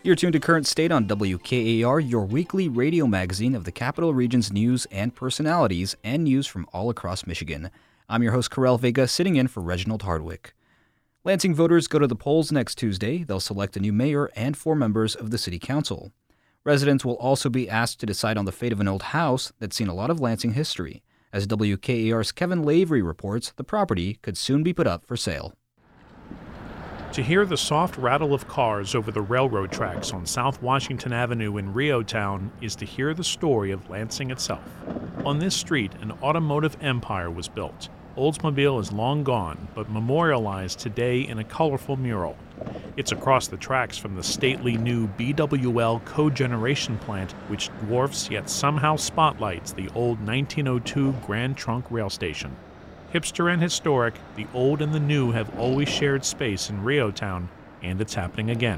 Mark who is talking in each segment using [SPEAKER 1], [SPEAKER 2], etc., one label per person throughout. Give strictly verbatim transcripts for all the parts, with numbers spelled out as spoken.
[SPEAKER 1] You're tuned to Current State on W K A R, your weekly radio magazine of the Capital Region's news and personalities and news from all across Michigan. I'm your host, Karel Vega, sitting in for Reginald Hardwick. Lansing voters go to the polls next Tuesday. They'll select a new mayor and four members of the city council. Residents will also be asked to decide on the fate of an old house that's seen a lot of Lansing history. As W K A R's Kevin Lavery reports, the property could soon be put up for sale.
[SPEAKER 2] To hear the soft rattle of cars over the railroad tracks on South Washington Avenue in Reotown is to hear the story of Lansing itself. On this street, an automotive empire was built. Oldsmobile is long gone, but memorialized today in a colorful mural. It's across the tracks from the stately new B W L cogeneration plant, which dwarfs yet somehow spotlights the old nineteen oh two Grand Trunk Rail Station. Hipster and historic, the old and the new have always shared space in Reotown, and it's happening again.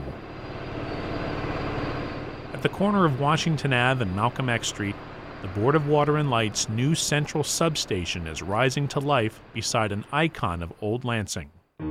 [SPEAKER 2] At the corner of Washington Avenue and Malcolm X Street, the Board of Water and Light's new central substation is rising to life beside an icon of old Lansing.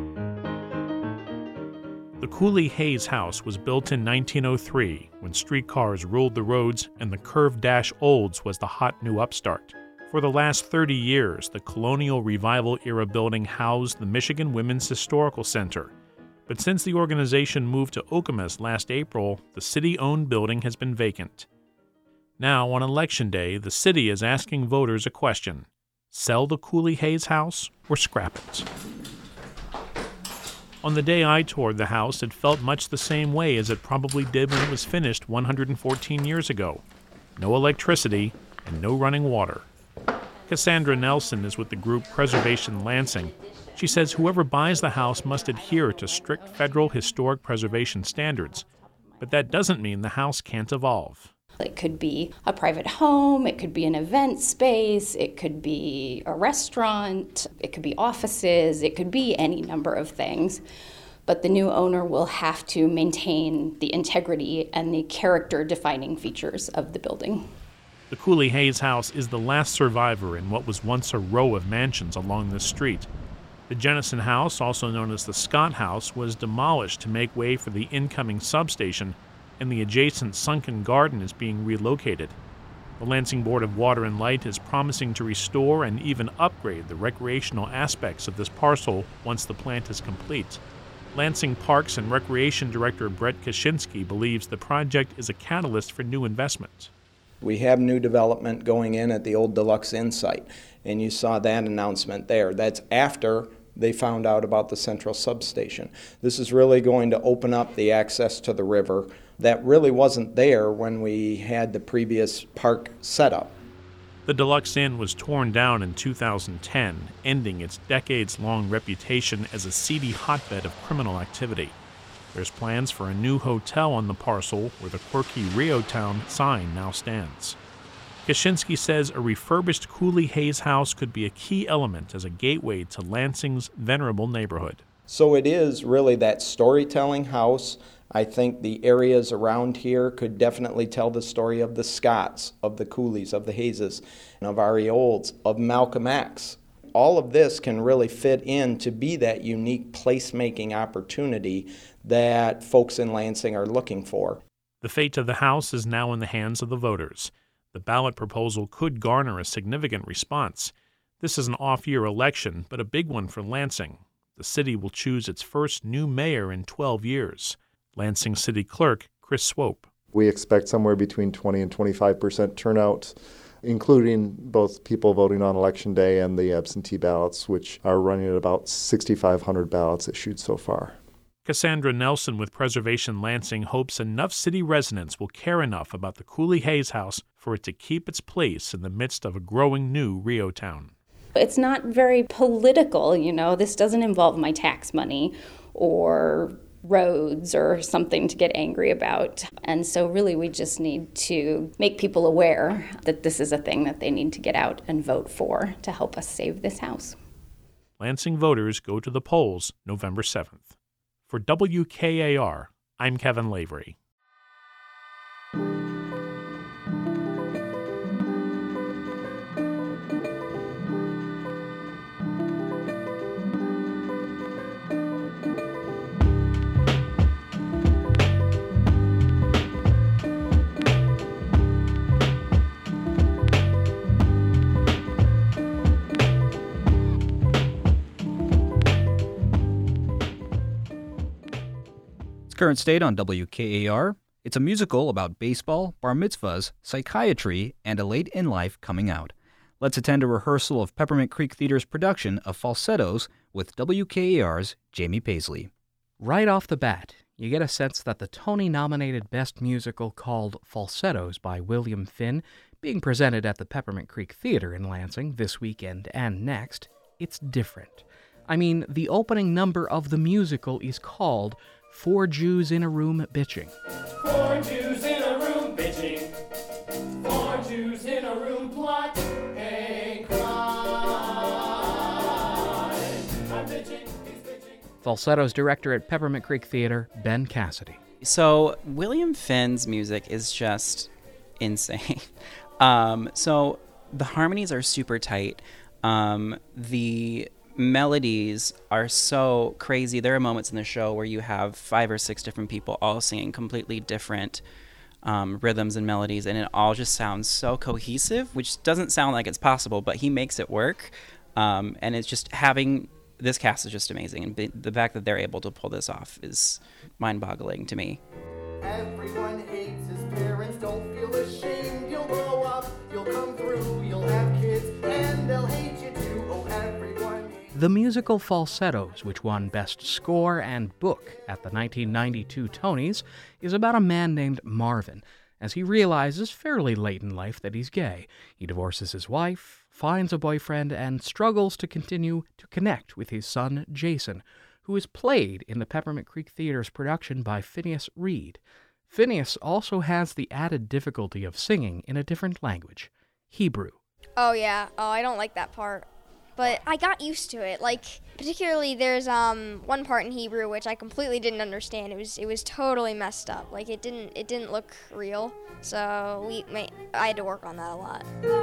[SPEAKER 2] The Cooley Hayes House was built in nineteen oh three, when streetcars ruled the roads and the curved dash Olds was the hot new upstart. For the last thirty years, the Colonial Revival-era building housed the Michigan Women's Historical Center. But since the organization moved to Okemos last April, the city-owned building has been vacant. Now, on Election Day, the city is asking voters a question: sell the Cooley Hayes House or scrap it? On the day I toured the house, it felt much the same way as it probably did when it was finished one hundred fourteen years ago. No electricity and no running water. Cassandra Nelson is with the group Preservation Lansing. She says whoever buys the house must adhere to strict federal historic preservation standards, but that doesn't mean the house can't evolve.
[SPEAKER 3] It could be a private home, it could be an event space, it could be a restaurant, it could be offices, it could be any number of things. But the new owner will have to maintain the integrity and the character-defining features of the building.
[SPEAKER 2] The Cooley Hayes House is the last survivor in what was once a row of mansions along this street. The Jennison House, also known as the Scott House, was demolished to make way for the incoming substation, and the adjacent sunken garden is being relocated. The Lansing Board of Water and Light is promising to restore and even upgrade the recreational aspects of this parcel once the plant is complete. Lansing Parks and Recreation Director Brett Kaczynski believes the project is a catalyst for new investment.
[SPEAKER 4] We have new development going in at the old Deluxe Inn site, and you saw that announcement there. That's after they found out about the central substation. This is really going to open up the access to the river that really wasn't there when we had the previous park set up.
[SPEAKER 2] The Deluxe Inn was torn down in two thousand ten, ending its decades-long reputation as a seedy hotbed of criminal activity. There's plans for a new hotel on the parcel where the quirky Reotown sign now stands. Kaczynski says a refurbished Cooley Hayes House could be a key element as a gateway to Lansing's venerable neighborhood.
[SPEAKER 4] So it is really that storytelling house. I think the areas around here could definitely tell the story of the Scotts, of the Cooleys, of the Hayeses, and of R E Olds, of Malcolm X. All of this can really fit in to be that unique placemaking opportunity that folks in Lansing are looking for.
[SPEAKER 2] The fate of the house is now in the hands of the voters. The ballot proposal could garner a significant response. This is an off-year election, but a big one for Lansing. The city will choose its first new mayor in twelve years. Lansing City Clerk Chris Swope.
[SPEAKER 5] We expect somewhere between twenty and twenty-five percent turnout, including both people voting on Election Day and the absentee ballots, which are running at about six thousand five hundred ballots issued so far.
[SPEAKER 2] Cassandra Nelson with Preservation Lansing hopes enough city residents will care enough about the Cooley Hayes House for it to keep its place in the midst of a growing new Reotown.
[SPEAKER 3] It's not very political, you know. This doesn't involve my tax money or roads or something to get angry about. And so really we just need to make people aware that this is a thing that they need to get out and vote for to help us save this house.
[SPEAKER 2] Lansing voters go to the polls November seventh. For W K A R, I'm Kevin Lavery.
[SPEAKER 1] Current State on W K A R. It's a musical about baseball, bar mitzvahs, psychiatry, and a late in life coming out. Let's attend a rehearsal of Peppermint Creek Theater's production of Falsettos with W K A R's Jamie Paisley.
[SPEAKER 6] Right off the bat, you get a sense that the Tony-nominated Best Musical called Falsettos by William Finn, being presented at the Peppermint Creek Theater in Lansing this weekend and next, it's different. I mean, the opening number of the musical is called Four Jews in a Room Bitching.
[SPEAKER 7] Four Jews in a room bitching. Four Jews in a room plot.
[SPEAKER 6] Falsettos director at Peppermint Creek Theater, Ben Cassidy.
[SPEAKER 8] So William Finn's music is just insane. um, so the harmonies are super tight. Um, the melodies are so crazy. There are moments in the show where you have five or six different people all singing completely different um, rhythms and melodies, and it all just sounds so cohesive, which doesn't sound like it's possible, but he makes it work. Um, and it's just having... This cast is just amazing, and the fact that they're able to pull this off is mind-boggling to me.
[SPEAKER 9] Everyone hates his parents, don't feel ashamed. You'll grow up, you'll come through, you'll have kids, and they'll hate you too. Oh, everyone hates...
[SPEAKER 6] The musical Falsettos, which won Best Score and Book at the nineteen ninety-two Tonys, is about a man named Marvin, as he realizes fairly late in life that he's gay. He divorces his wife, finds a boyfriend, and struggles to continue to connect with his son, Jason, who is played in the Peppermint Creek Theater's production by Phineas Reed. Phineas also has the added difficulty of singing in a different language, Hebrew.
[SPEAKER 10] Oh, yeah. Oh, I don't like that part. But I got used to it. Like, particularly there's um one part in Hebrew which I completely didn't understand. It was it was totally messed up. Like, it didn't it didn't look real. So we may, I had to work on that a lot.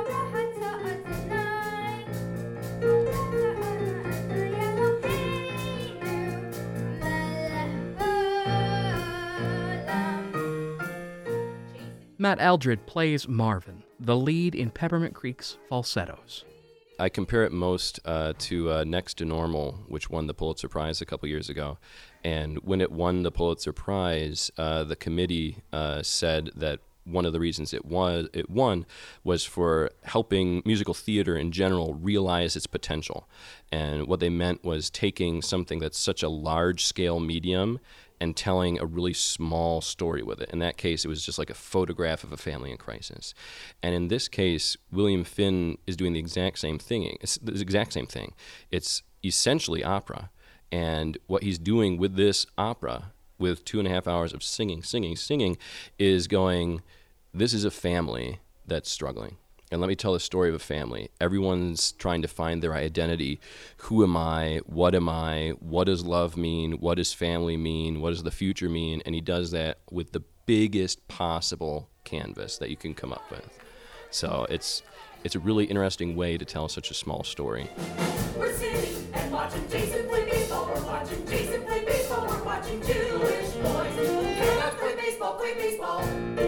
[SPEAKER 6] Matt Eldred plays Marvin, the lead in Peppermint Creek's Falsettos.
[SPEAKER 11] I compare it most uh, to uh, Next to Normal, which won the Pulitzer Prize a couple years ago. And when it won the Pulitzer Prize, uh, the committee uh, said that one of the reasons it was it won was for helping musical theater in general realize its potential. And what they meant was taking something that's such a large-scale medium and telling a really small story with it. In that case, it was just like a photograph of a family in crisis. And in this case, William Finn is doing the exact same thing. It's the exact same thing. It's essentially opera. And what he's doing with this opera, with two and a half hours of singing, singing, singing, is going, this is a family that's struggling. And let me tell the story of a family. Everyone's trying to find their identity. Who am I? What am I? What does love mean? What does family mean? What does the future mean? And he does that with the biggest possible canvas that you can come up with. So it's it's a really interesting way to tell such a small story.
[SPEAKER 7] We're sitting and watching Jason play baseball. We're watching Jason play baseball. We're watching Jewish boys who cannot play baseball, play baseball.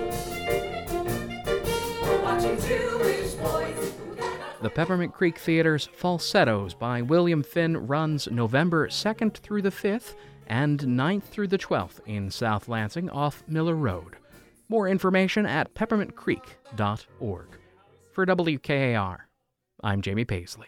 [SPEAKER 7] We're watching Jewish boys.
[SPEAKER 6] The Peppermint Creek Theater's Falsettos by William Finn runs November second through the fifth and ninth through the twelfth in South Lansing off Miller Road. More information at peppermint creek dot org. For W K A R, I'm Jamie Paisley.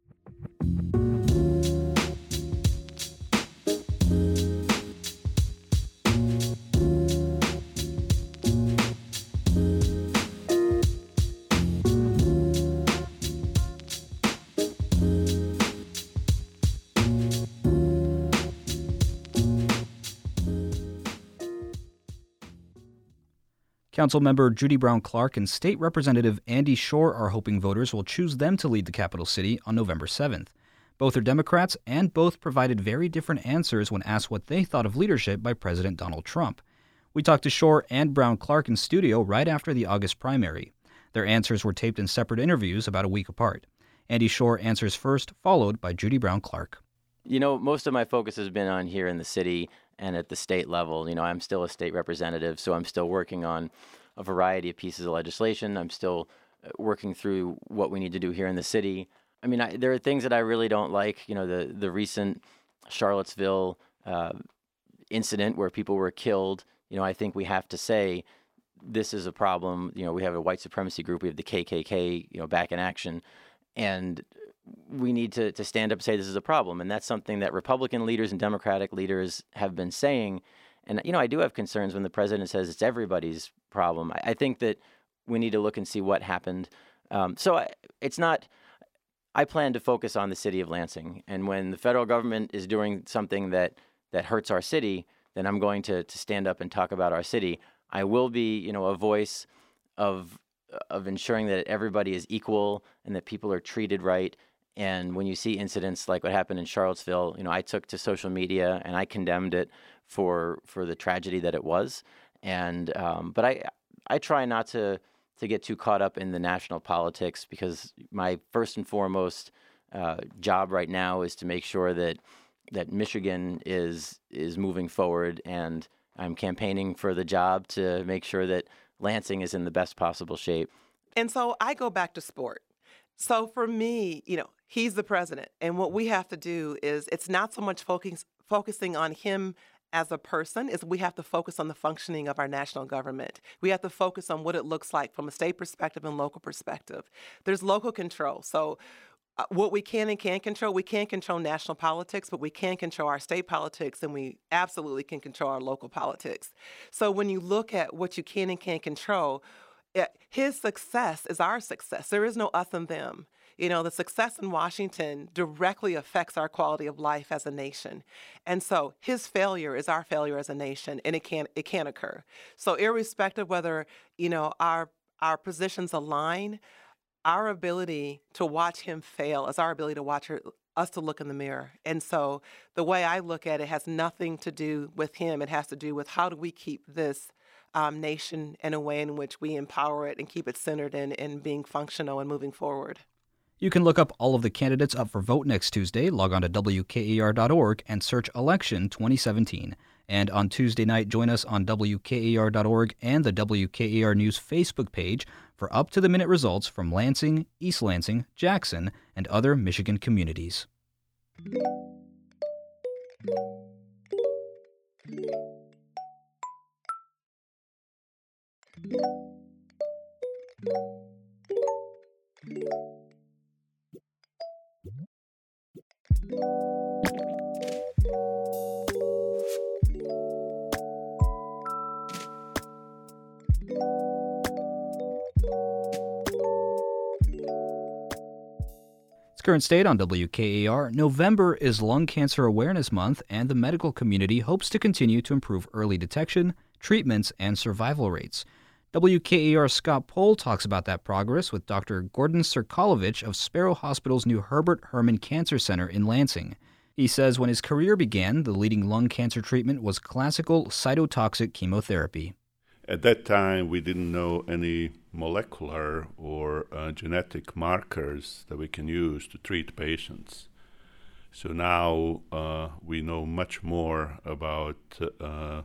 [SPEAKER 1] Councilmember Judy Brown Clark and State Representative Andy Shore are hoping voters will choose them to lead the capital city on November seventh. Both are Democrats, and both provided very different answers when asked what they thought of leadership by President Donald Trump. We talked to Shore and Brown Clark in studio right after the August primary. Their answers were taped in separate interviews about a week apart. Andy Shore answers first, followed by Judy Brown Clark.
[SPEAKER 12] You know, most of my focus has been on here in the city and at the state level. You know, I'm still a state representative, so I'm still working on a variety of pieces of legislation. I'm still working through what we need to do here in the city. I mean, I, there are things that I really don't like. You know, the, the recent Charlottesville uh, incident where people were killed, you know, I think we have to say this is a problem. You know, we have a white supremacy group, we have the K K K, you know, back in action, and we need to, to stand up and say this is a problem. And that's something that Republican leaders and Democratic leaders have been saying. And, you know, I do have concerns when the president says it's everybody's problem. I, I think that we need to look and see what happened. Um, so I, it's not, I plan to focus on the city of Lansing. And when the federal government is doing something that, that hurts our city, then I'm going to, to stand up and talk about our city. I will be, you know, a voice of of ensuring that everybody is equal and that people are treated right. And when you see incidents like what happened in Charlottesville, you know, I took to social media and I condemned it for for the tragedy that it was. And um, but I I try not to to get too caught up in the national politics, because my first and foremost uh, job right now is to make sure that that Michigan is is moving forward, and I'm campaigning for the job to make sure that Lansing is in the best possible shape.
[SPEAKER 13] And so I go back to sport. So for me, you know, he's the president, and what we have to do is, it's not so much focus, focusing on him as a person, is we have to focus on the functioning of our national government. We have to focus on what it looks like from a state perspective and local perspective. There's local control. So Uh, what we can and can't control, we can't control national politics, but we can control our state politics, and we absolutely can control our local politics. So when you look at what you can and can't control, it, his success is our success. There is no us and them. You know, the success in Washington directly affects our quality of life as a nation. And so his failure is our failure as a nation, and it can't, it can't occur. So irrespective whether, you know, our, our positions align, our ability to watch him fail is our ability to watch her, us to look in the mirror. And so the way I look at it has nothing to do with him. It has to do with how do we keep this um, nation in a way in which we empower it and keep it centered in, in being functional and moving forward.
[SPEAKER 1] You can look up all of the candidates up for vote next Tuesday. Log on to W K A R dot org and search Election twenty seventeen. And on Tuesday night, join us on W K A R dot org and the W K A R News Facebook page for up-to-the-minute results from Lansing, East Lansing, Jackson, and other Michigan communities. Current state on W K A R, November is Lung Cancer Awareness Month, and the medical community hopes to continue to improve early detection, treatments, and survival rates. W K A R's Scott Pohl talks about that progress with Doctor Gordon Serkalovich of Sparrow Hospital's new Herbert Herman Cancer Center in Lansing. He says when his career began, the leading lung cancer treatment was classical cytotoxic chemotherapy.
[SPEAKER 14] At that time, we didn't know any molecular or uh, genetic markers that we can use to treat patients. So now uh, we know much more about uh,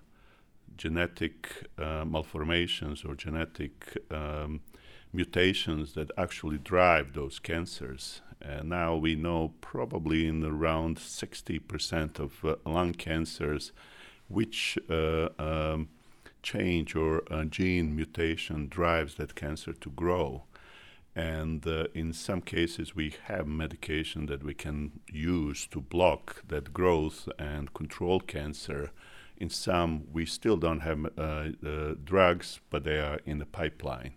[SPEAKER 14] genetic uh, malformations or genetic um, mutations that actually drive those cancers. And now we know probably in around sixty percent of uh, lung cancers which uh, um, change or a gene mutation drives that cancer to grow. And uh, in some cases we have medication that we can use to block that growth and control cancer. In some we still don't have uh, uh, drugs, but they are in the pipeline.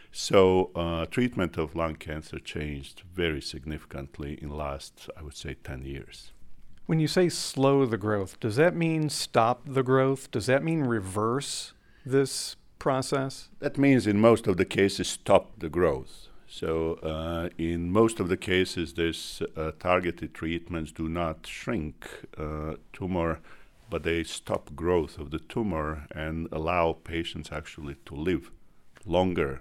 [SPEAKER 14] So uh, treatment of lung cancer changed very significantly in the last, I would say, ten years.
[SPEAKER 15] When you say slow the growth, does that mean stop the growth? Does that mean reverse this process?
[SPEAKER 14] That means in most of the cases stop the growth. So uh, in most of the cases, these uh, targeted treatments do not shrink uh, tumor, but they stop growth of the tumor and allow patients actually to live longer.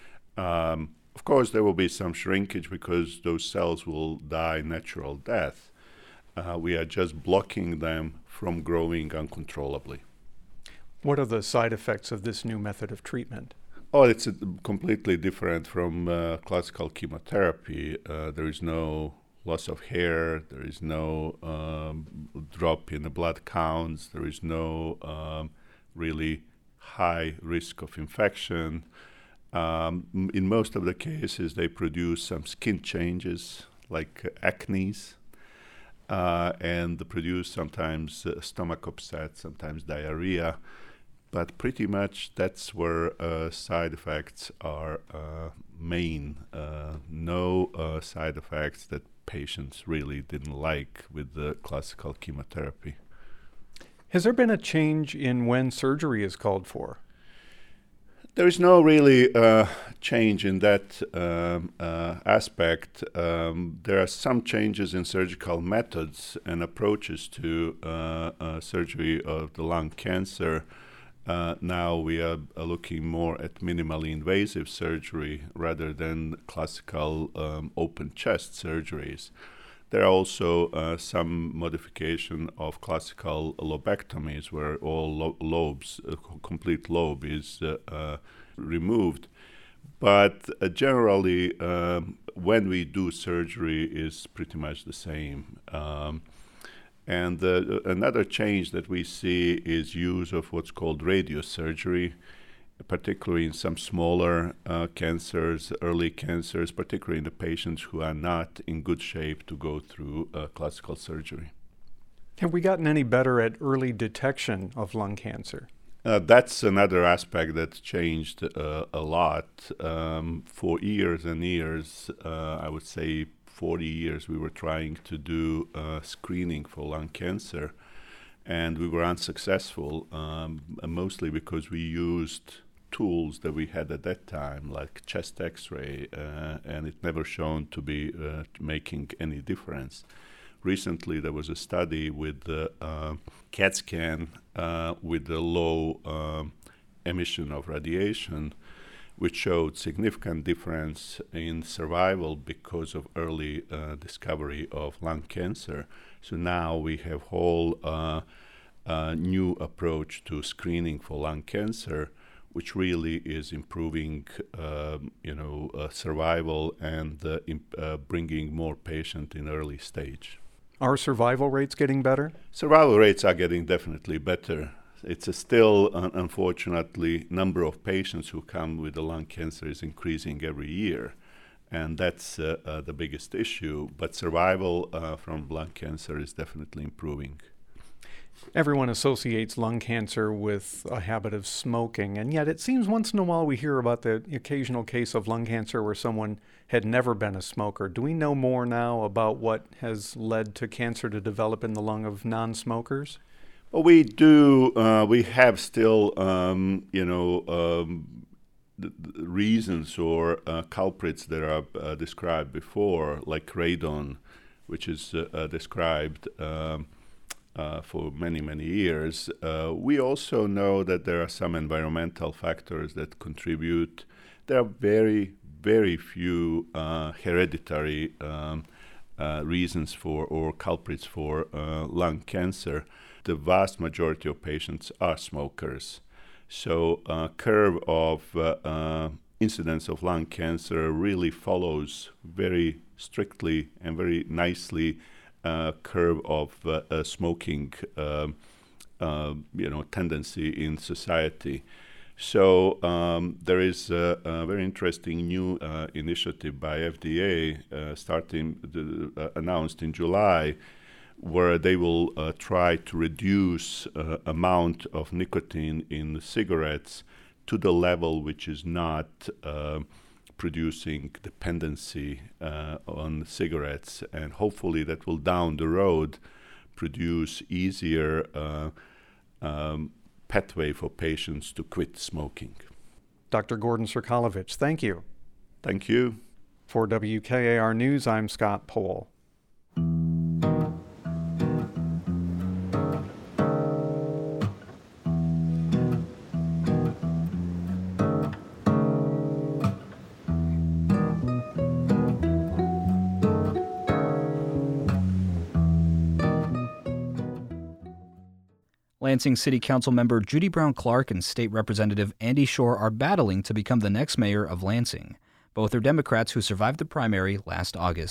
[SPEAKER 14] Um, of course, there will be some shrinkage because those cells will die natural death. Uh, we are just blocking them from growing uncontrollably.
[SPEAKER 15] What are the side effects of this new method of treatment?
[SPEAKER 14] Oh, it's a, completely different from uh, classical chemotherapy. Uh, there is no loss of hair, there is no um, drop in the blood counts, there is no um, really high risk of infection. Um, in most of the cases, they produce some skin changes like uh, acne, uh, and produce sometimes uh, stomach upset, sometimes diarrhea. But pretty much that's where uh, side effects are uh, main. Uh, no uh, side effects that patients really didn't like with the classical chemotherapy.
[SPEAKER 15] Has there been a change in when surgery is called for?
[SPEAKER 14] There is no really uh, change in that um, uh, aspect. Um, there are some changes in surgical methods and approaches to uh, uh, surgery of the lung cancer. Uh, now we are, are looking more at minimally invasive surgery rather than classical um, open chest surgeries. There are also uh, some modification of classical lobectomies where all lo- lobes, uh, complete lobe is uh, uh, removed. But uh, generally, um, when we do surgery is pretty much the same. Um, And uh, another change that we see is use of what's called radiosurgery, particularly in some smaller uh, cancers, early cancers, particularly in the patients who are not in good shape to go through uh, classical surgery.
[SPEAKER 15] Have we gotten any better at early detection of lung cancer?
[SPEAKER 14] Uh, that's another aspect that changed uh, a lot. Um, for years and years, uh, I would say forty years, we were trying to do uh, screening for lung cancer, and we were unsuccessful, um, mostly because we used tools that we had at that time, like chest X-ray, uh, and it never shown to be uh, making any difference. Recently, there was a study with the uh, CAT scan uh, with the low um, emission of radiation, which showed significant difference in survival because of early uh, discovery of lung cancer. So now we have whole uh, uh, new approach to screening for lung cancer, which really is improving, uh, you know, uh, survival and uh, imp- uh, bringing more patients in early stage.
[SPEAKER 15] Are survival rates getting better?
[SPEAKER 14] Survival rates are getting definitely better. It's a still, uh, unfortunately, number of patients who come with the lung cancer is increasing every year, and that's uh, uh, the biggest issue. But survival uh, from lung cancer is definitely improving.
[SPEAKER 15] Everyone associates lung cancer with a habit of smoking, and yet it seems once in a while we hear about the occasional case of lung cancer where someone had never been a smoker. Do we know more now about what has led to cancer to develop in the lung of non-smokers?
[SPEAKER 14] Well, we do. Uh, we have still, um, you know, um, the, the reasons or uh, culprits that are uh, described before, like radon, which is uh, uh, described um, uh, for many, many years. Uh, we also know that there are some environmental factors that contribute. There are very, very few uh, hereditary um, uh, reasons for or culprits for uh, lung cancer. The vast majority of patients are smokers. So uh, curve of uh, uh, incidence of lung cancer really follows very strictly and very nicely uh, curve of uh, uh, smoking uh, uh, you know, tendency in society. So um, there is a, a very interesting new uh, initiative by F D A uh, starting the, uh, announced in July, where they will uh, try to reduce uh, amount of nicotine in cigarettes to the level which is not uh, producing dependency uh, on cigarettes, and hopefully that will down the road produce easier uh, um, pathway for patients to quit smoking.
[SPEAKER 15] Doctor Gordon Sirkalovich, thank you.
[SPEAKER 14] Thank you.
[SPEAKER 15] For W K A R News, I'm Scott Pohl.
[SPEAKER 1] Lansing City Council member Judy Brown Clark and State Representative Andy Shore are battling to become the next mayor of Lansing. Both are Democrats who survived the primary last August.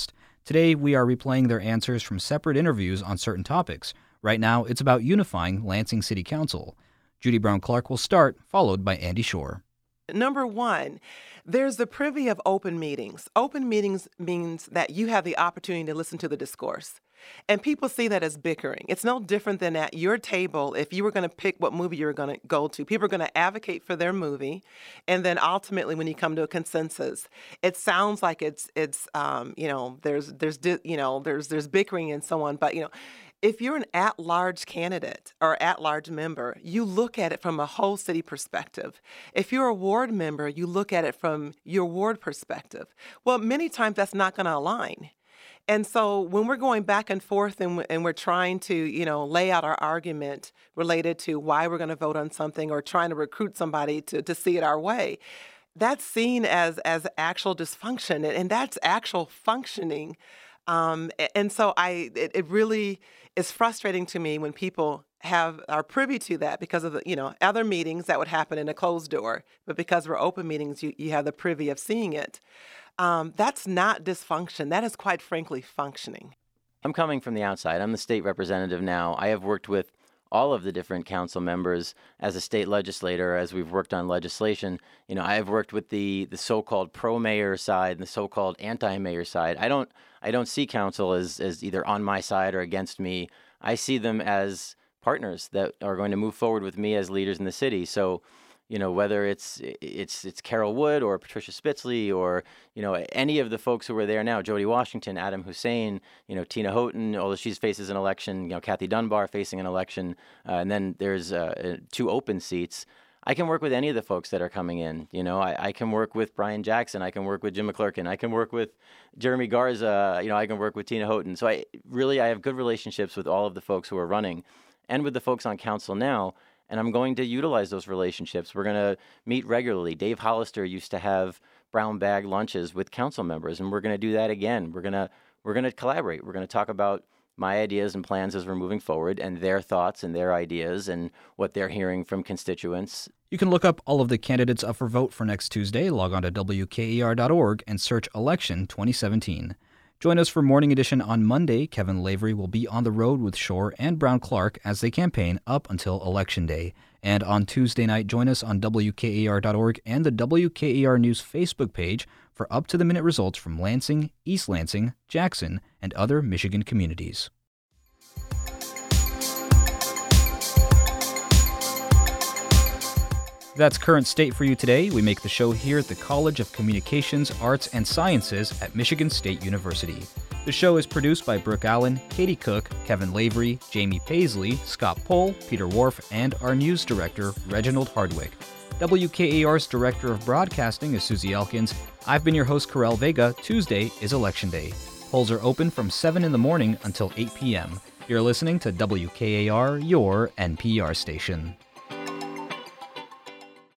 [SPEAKER 1] Today, we are replaying their answers from separate interviews on certain topics. Right now, it's about unifying Lansing City Council. Judy Brown Clark will start, followed by Andy Shore.
[SPEAKER 13] Number one, there's the privy of open meetings. Open meetings means that you have the opportunity to listen to the discourse. And people see that as bickering. It's no different than at your table, if you were going to pick what movie you were going to go to, people are going to advocate for their movie. And then ultimately, when you come to a consensus, it sounds like it's, it's um, you know, there's, there's, you know, there's, there's bickering and so on. But, you know, if you're an at-large candidate or at-large member, you look at it from a whole city perspective. If you're a ward member, you look at it from your ward perspective. Well, many times that's not going to align. And so when we're going back and forth and, and we're trying to, you know, lay out our argument related to why we're going to vote on something or trying to recruit somebody to, to see it our way, that's seen as, as actual dysfunction, and, and that's actual functioning. Um, and so I, it, it really is frustrating to me when people have are privy to that because of the, you know, other meetings that would happen in a closed door, but because we're open meetings, you, you have the privy of seeing it. Um, that's not dysfunction. That is quite frankly functioning.
[SPEAKER 12] I'm coming from the outside. I'm the state representative now. I have worked with all of the different council members as a state legislator, as we've worked on legislation. You know, I have worked with the the so-called pro-mayor side and the so-called anti-mayor side. I don't I don't see council as, as either on my side or against me. I see them as partners that are going to move forward with me as leaders in the city. So, you know, whether it's it's it's Carol Wood or Patricia Spitzley or, you know, any of the folks who are there now, Jody Washington, Adam Hussein, you know, Tina Houghton, although she faces an election, you know, Kathy Dunbar facing an election, uh, and then there's uh, two open seats. I can work with any of the folks that are coming in. You know, I, I can work with Brian Jackson. I can work with Jim McClurkin. I can work with Jeremy Garza. You know, I can work with Tina Houghton. So I really, I have good relationships with all of the folks who are running and with the folks on council now. And I'm going to utilize those relationships. We're going to meet regularly. Dave Hollister used to have brown bag lunches with council members, and we're going to do that again. We're going to we're going to collaborate. We're going to talk about my ideas and plans as we're moving forward, and their thoughts and their ideas and what they're hearing from constituents.
[SPEAKER 1] You can look up all of the candidates up for vote for next Tuesday. Log on to W K E R dot org and search Election twenty seventeen. Join us for Morning Edition on Monday. Kevin Lavery will be on the road with Shore and Brown Clark as they campaign up until Election Day. And on Tuesday night, join us on W K E R dot org and the W K E R News Facebook page for up-to-the-minute results from Lansing, East Lansing, Jackson, and other Michigan communities. That's Current State for you today. We make the show here at the College of Communications, Arts, and Sciences at Michigan State University. The show is produced by Brooke Allen, Katie Cook, Kevin Lavery, Jamie Paisley, Scott Pohl, Peter Worf, and our news director, Reginald Hardwick. W K E R's Director of Broadcasting is Susie Elkins. I've been your host, Karel Vega. Tuesday is Election Day. Polls are open from seven in the morning until eight p.m. You're listening to W K A R, your N P R station.